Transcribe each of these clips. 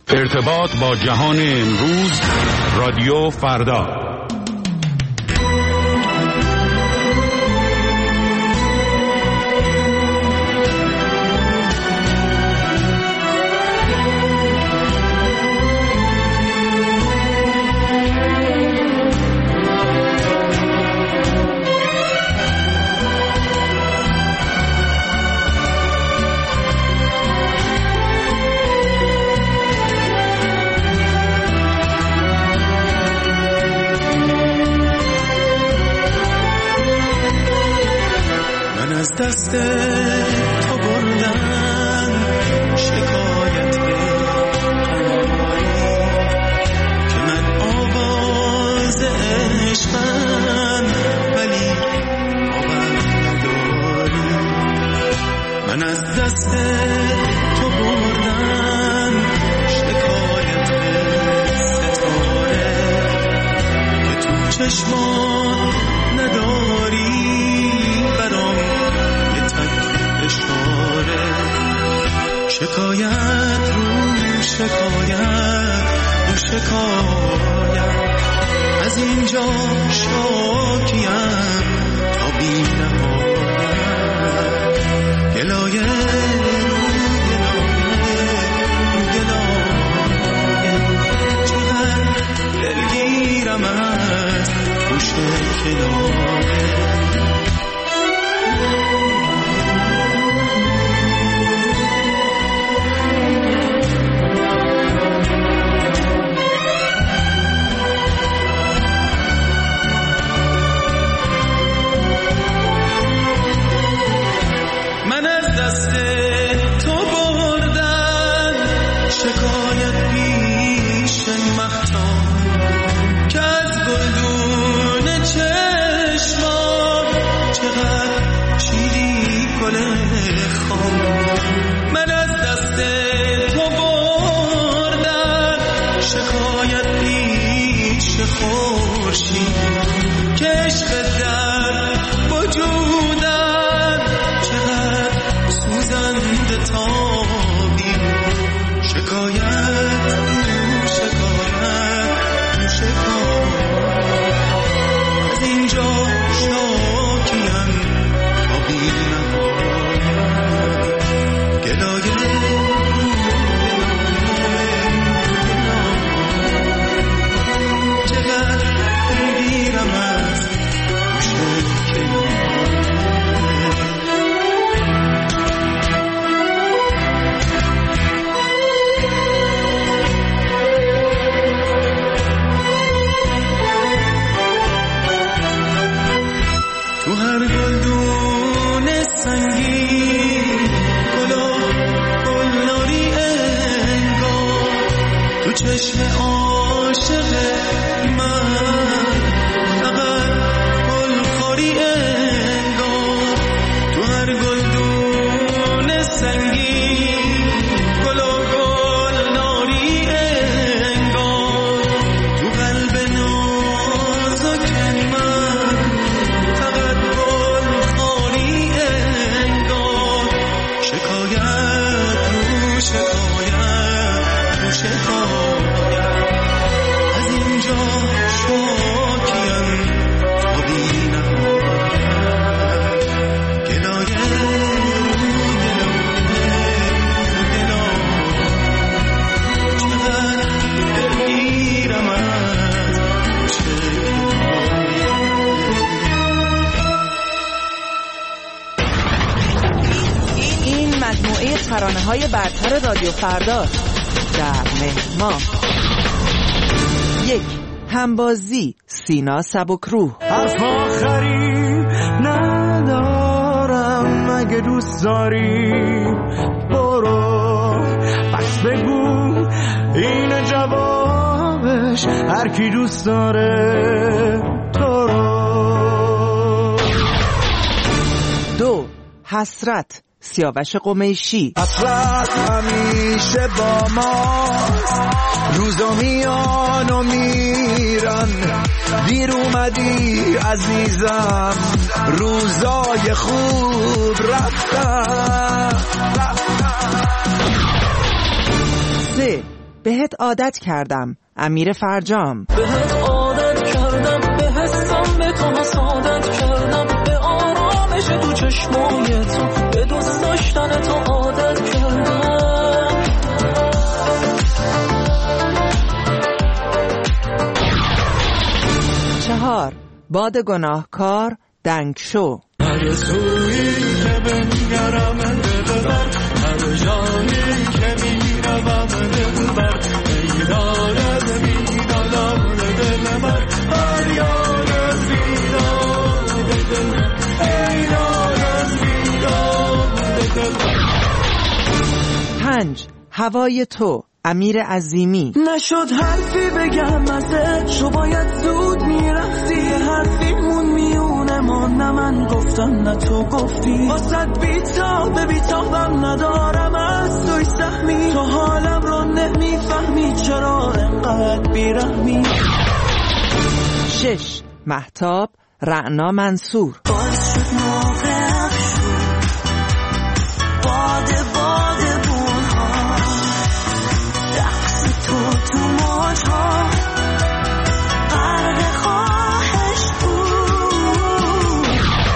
ارتباط با جهان امروز، رادیو فردا. دست تو بردن شکایت نداری که من آواز عشقم ولی باور نداری. من از دست تو بردن شکایت ستاره که تو چشمان نداری شکایت رو شکایت رو شکایت از اینجا شاکیم تا بی نهایت. گلایه رو گلایه چقدر دلگیرم از گوش کنایه. ترانه‌های برتر رادیو فردا در مهما. 1. همبازی سینا سبکروح. حرف آخری ندارم، اگه دوست داری برو، پس بگو این جوابش، هر کی دوست داره تو رو. 2. حسرت سیاوش قمیشی. حسرت همیشه با ما، روزا میان و میرن، دیر اومدی عزیزم، روزای خوب رفتن. 3. بهت عادت کردم. امیر فرجام. بهت عادت کردم، به حسم به تو حسادت کردم، به آرامش تو چشمای تو، به دوست داشتن تو عادت کردم. 4 باد گناهکار دنگ شو. هر سویی که بنگرم دلبر، هر جایی که میروم دلبر، ایران از میدانم دلبر، هر یار از میدان دلبر، ایران از میدان دلبر. 5 هوای تو امیر عظیمی. نشد حرفی بگم ازت، شو باید زود میرفتی، حرفیمون میونه ما، نه من گفتم نه تو گفتی، واسد بیتابم ندارم از توی سهمی، تو حالم رو نمیفهمی چرا انقدر بیرحمی. 6 مهتاب رعنا منصور. باز شد موقع شد باد بونها، رقص تو موجها، غرق خواهش بود.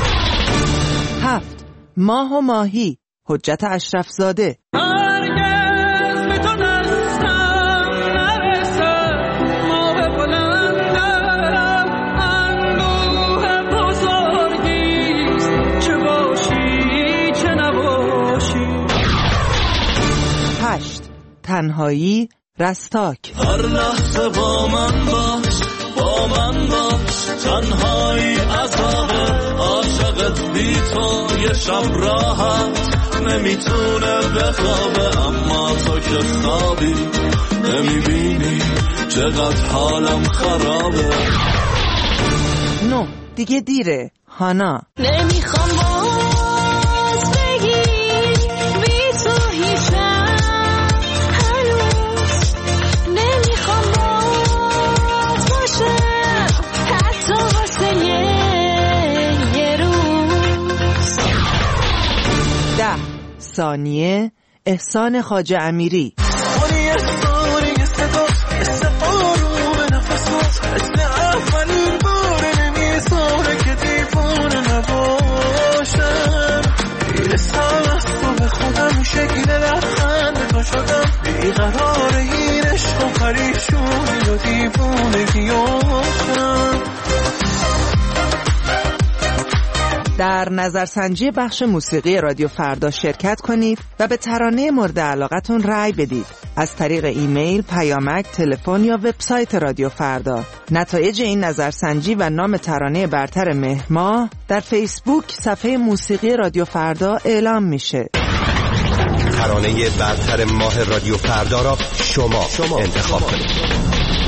7 ماه و ماهی حجت اشرف زاده. هرگز به تو دستم نرسه، ماه بلندم اندوه بزرگیست، چه باشی چه نباشی. 8 تنهایی رستاک. هر لحظه با من باش تنهایی عذابه، عاشقت بی تو یه شب راحت نمیتونه بخوابه، اما تو که خوابی نمیبینی چقدر حالم خرابه. 9 دیگه دیره هانا. نمیخوام باز بگی بی تو هیچم هنوز، نمیخوام باز باشم حتی واسه یه روز. 10 ثانیه احسان خواجه امیری. ثانیه صدا مثل آروم نفس، مثل اولین بار نمیذاره که دیوانه نباشم، میرسم از تو به خودم، شکل لبخند تو شدم، بیقرار این عشق و پریشونی و دیوانگیاشم. در نظرسنجی بخش موسیقی رادیو فردا شرکت کنید و به ترانه مورد علاقتون رأی بدید از طریق ایمیل، پیامک، تلفن یا وبسایت رادیو فردا. نتایج این نظرسنجی و نام ترانه برتر مهر ماه در فیسبوک صفحه موسیقی رادیو فردا اعلام میشه. ترانه برتر ماه رادیو فردا را شما انتخاب کنید.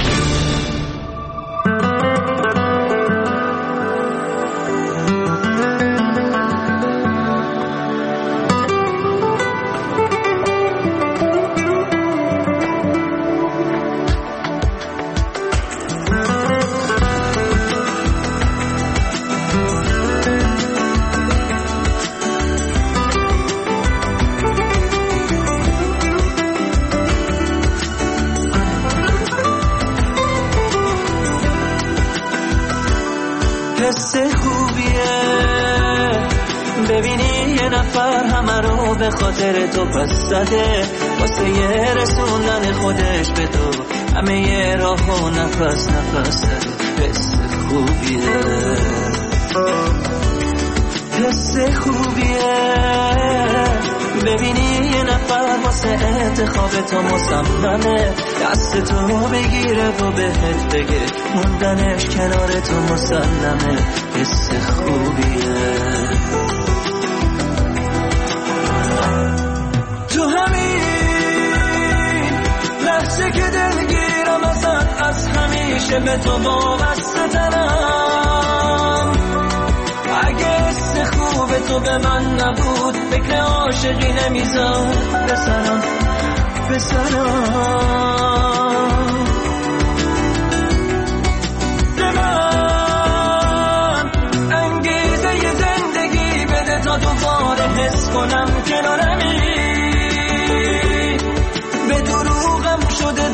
حس خوبیه ببینی یه نفر همه رو به خاطر تو پس زده، واسه یه رسوندن خودش به تو همه یه راه و نفس زده. حس خوبیه، حس خوبیه ببینی یه نفر واسه انتخاب تو مصممه، دست تو بگیره و بهت بگه موندنش کنار تو مسلمه. حس خوبیه تو همین لحظه که دلگیرم ازت، از همیشه به تو وابسته ترم. اگه حس خوب تو به من نبود فکر عاشقی نمیذار بسرم به من انگیزه ی زندگی بده تا دوباره حس کنم کنارمی. به دروغم شده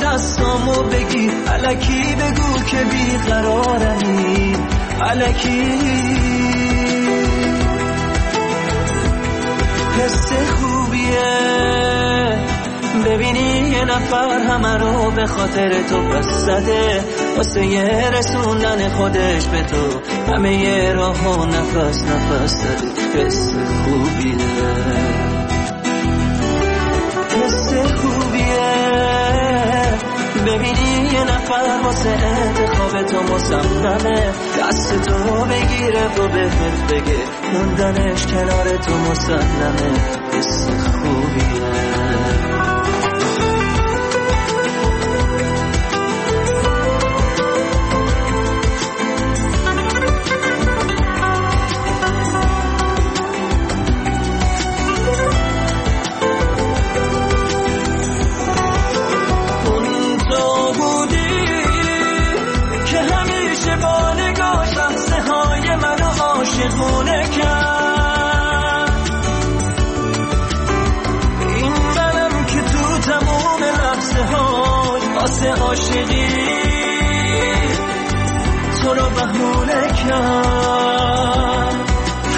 الکی بگو که بیقرارمی، الکی حس خوبیه ببینی یه نفر همه رو به خاطر تو پس زده، واسه یه رسوندن خودش به تو همه یه راه و نفس نفس زده. حس خوبیه، حس خوبیه ببینی یه نفر واسه انتخاب تو مصممه، دست تو بگیره و بهت بگه موندنش کنار تو مسلمه. حس خوبیه. عاشقونه کرد این منم که تو تمام لحظه های واسه عاشقی تو رو بهونه کرد.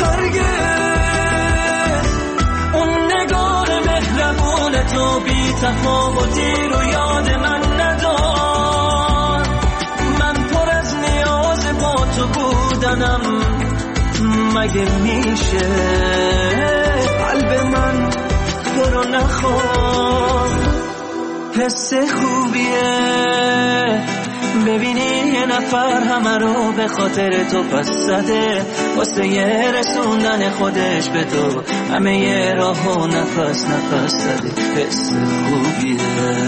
هرگز اون نگاه مهربون تو بی تفاوتی رو یاد من ندار. من پر از نیاز با تو بودنم، مگه میشه قلب من تو رو نخواد. حس خوبیه ببینی یه نفر همه رو به خاطر تو پس زده، واسه یه رسوندن خودش به تو همه یه راه و نفس نفس زده. حس خوبیه،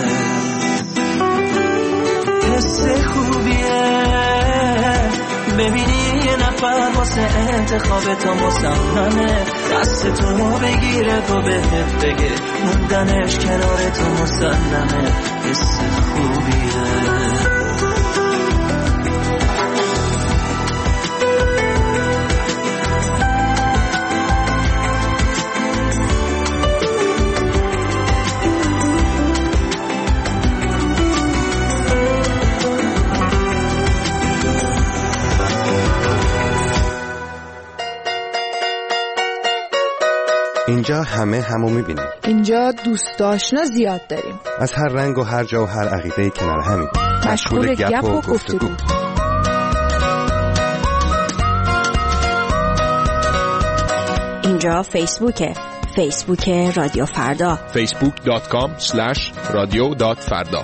حس خوبیه ببینی یه نفر واسه انتخاب تو مصممه، دست تو بگیره و بهت بگه موندنش کنار تو مسلمه. حس خوبیه. اینجا همه همو میبینیم. اینجا دوست آشنا زیاد داریم، از هر رنگ و هر جا و هر عقیده‌ای کنار همین، مشغول گپ و گفتگو. اینجا فیسبوکه، فیسبوک رادیو فردا، facebook.com/radio.farda.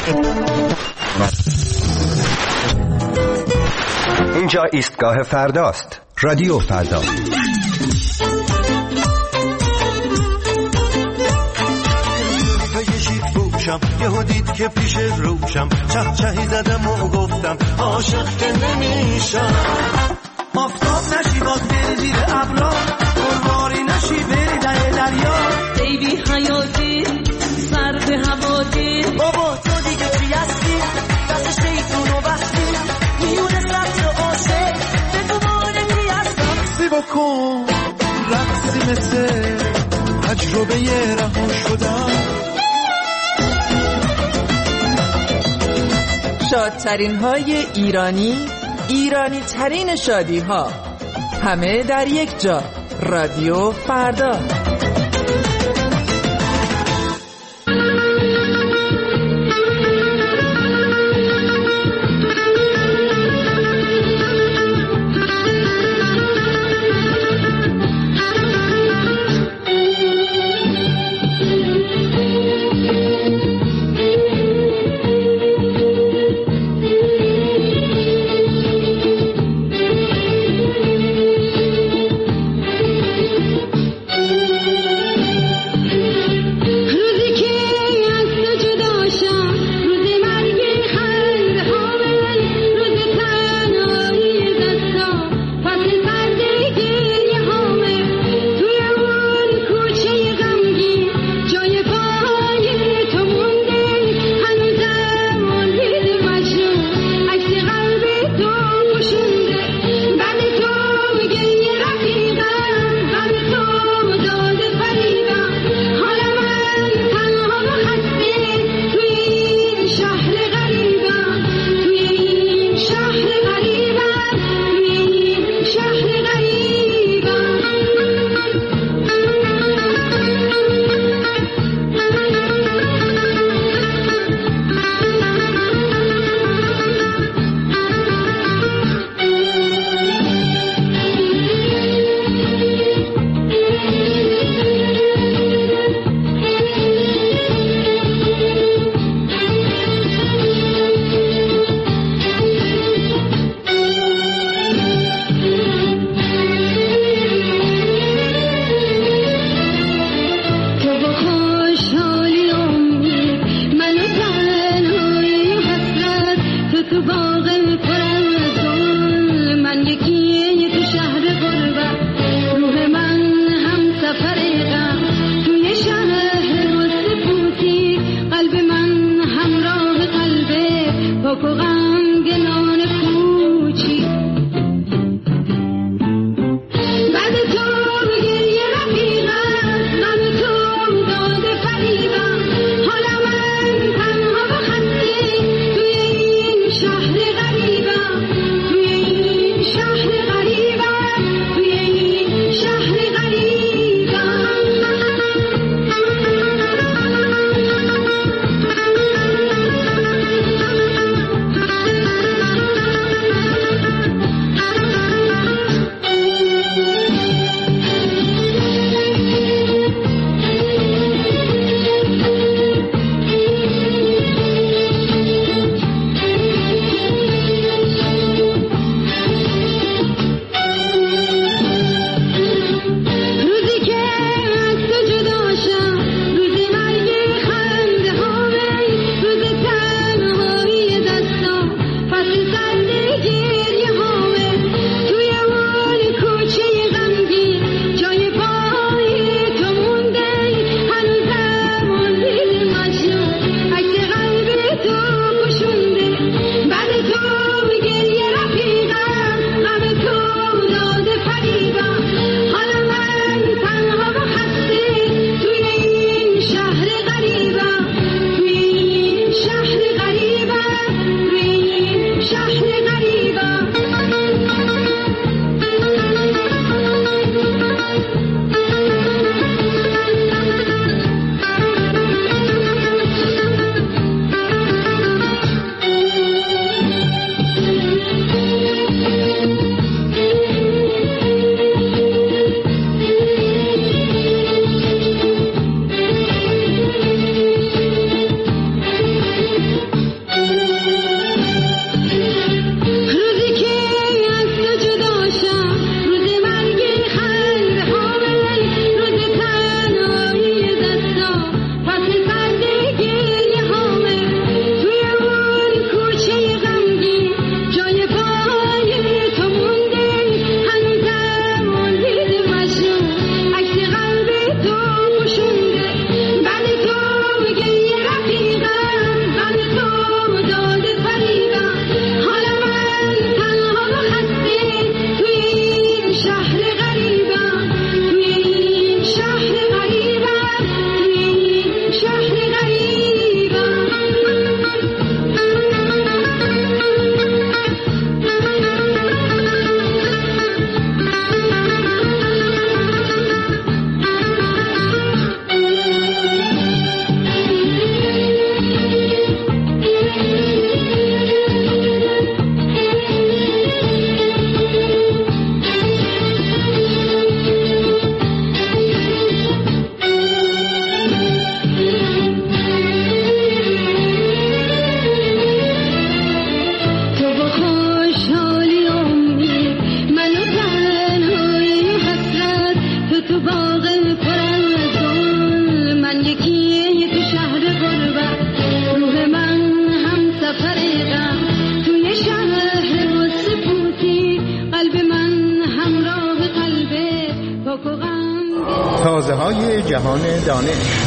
اینجا ایستگاه فرداست. رادیو فردا. یهو دید که پیش روشم چهچهی زدم و گفتم عاشق که نمیشم. آفتاب نشی باز بری زیر ابرا، قرباری نشی بری در دریا. بیبی حیاتی سرد هوادی، بابا تو دیگه چی هستی؟ دست شیطونو بستی میونه سبز و عاشق به تو مانگی هستم. سی بکن رقصی مثل تجربه رها شدم. شادترین های ایرانی ترین شادی ها، همه در یک جا. رادیو فردا. آوازهای جهان دانش.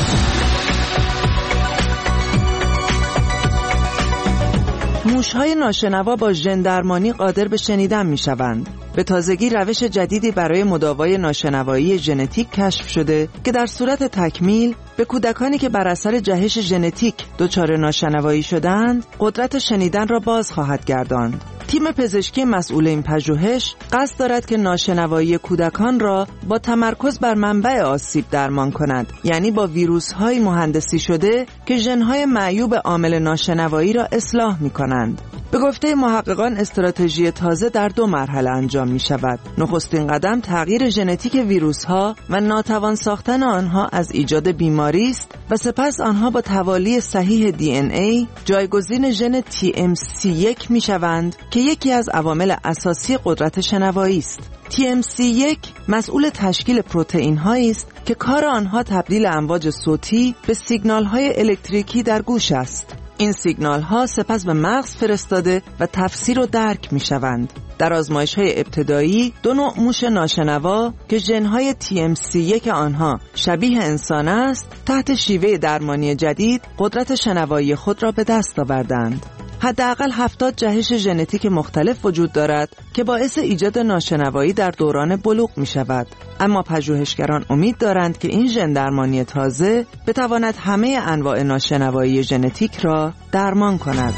موش‌های ناشنوا با ژن درمانی قادر به شنیدن می‌شوند. به تازگی روش جدیدی برای مداوای ناشنوایی ژنتیک کشف شده که در صورت تکمیل به کودکانی که بر اثر جهش ژنتیک دچار ناشنوایی شدند، قدرت شنیدن را باز خواهد گرداند. تیم پزشکی مسئول این پژوهش قصد دارد که ناشنوایی کودکان را با تمرکز بر منبع آسیب درمان کند، یعنی با ویروس‌های مهندسی شده که ژن‌های معیوب عامل ناشنوایی را اصلاح می‌کنند. به گفته محققان استراتژی تازه در 2 مرحله انجام می شود. نخستین قدم تغییر ژنتیک ویروس‌ها و ناتوان ساختن آنها از ایجاد بیماری است و سپس آنها با توالی صحیح DNA جایگزین ژن TMC1 می شوند که یکی از عوامل اساسی قدرت شنوایی است. TMC1 مسئول تشکیل پروتئین هایی است که کار آنها تبدیل امواج صوتی به سیگنال های الکتریکی در گوش است. این سیگنال ها سپس به مغز فرستاده و تفسیر و درک می شوند. در آزمایش های ابتدایی 2 نوع موش ناشنوا که ژن های TMC1 آنها شبیه انسان است، تحت شیوه درمانی جدید قدرت شنوایی خود را به دست آوردند. حداقل 70 جهش ژنتیک مختلف وجود دارد که باعث ایجاد ناشنوایی در دوران بلوغ می شود. اما پژوهشگران امید دارند که این ژن درمانی تازه بتواند همه انواع ناشنوایی ژنتیک را درمان کند.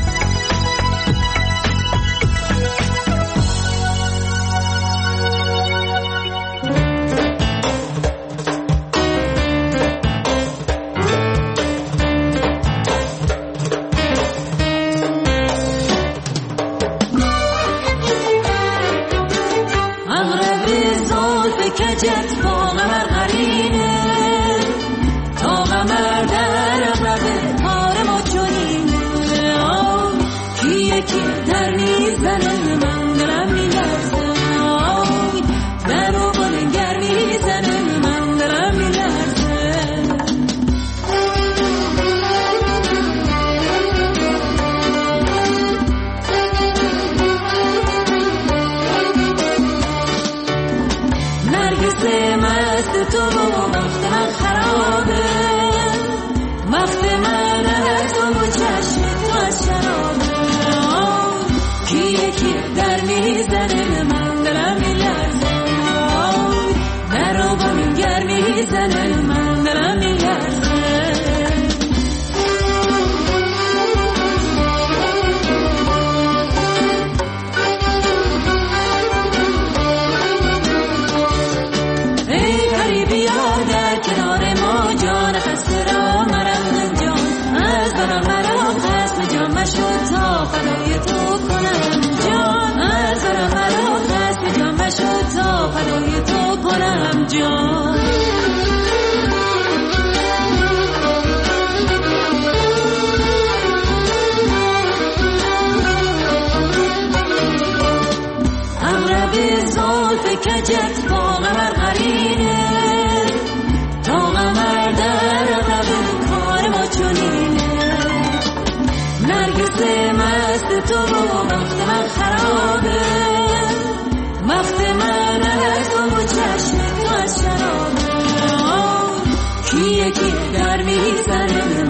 کجت با قمر قرینه تا قمر در اغرب کار ما چونینه کی یکی در میزنه من دلم میلرزه در و بلنگر میزنه من دلم میلرزه مست تو وقت من خرابه وقت من از تو چشم تو از شرابه کی یکی در میزنه من دلم میلرزه در رو با من گر میزنه من دلم میلرزه فدای تو کنم جان از برم مرا خست جان بشو تا فدای تو کنم جان اغرب زلف کجت با قمر قرینه تا قمر در اغرب کار ما چونینه نرگس مست تو وقت من خرابه وقت من از تو چشم تو از شرابه کی یکی در میزنه